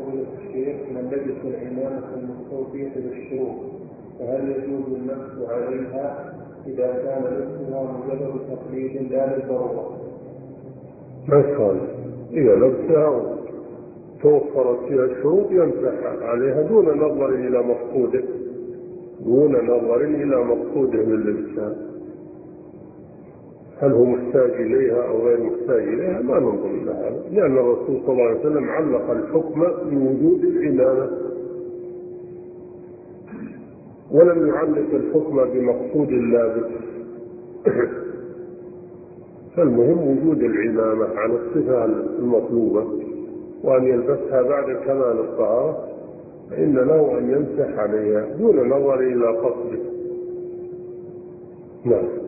فضيلة الشيخ من لبس العمامة المستوفية بالشروط فهل يجوز المسح عليها إذا كان لبسها مجرد تقليد لا للضرورة؟ ما يصير إذا لبسها توفرت فيها الشروط يمسح عليها دون نظر إلى مقصوده، دون نظر إلى مقصوده من لبسها، هل هو محتاج إليها أو غير محتاج إليها ما ننظر إلى هذا، لأن الرسول صلى الله عليه وسلم علق الحكم بوجود العمامة ولم يعلق الحكم بمقصود اللابس. فالمهم وجود العمامة على الصفة المطلوبة وأن يلبسها بعد كمال الطهارة، فإن له أن يمسح عليها دون نظر إلى قصده. نعم.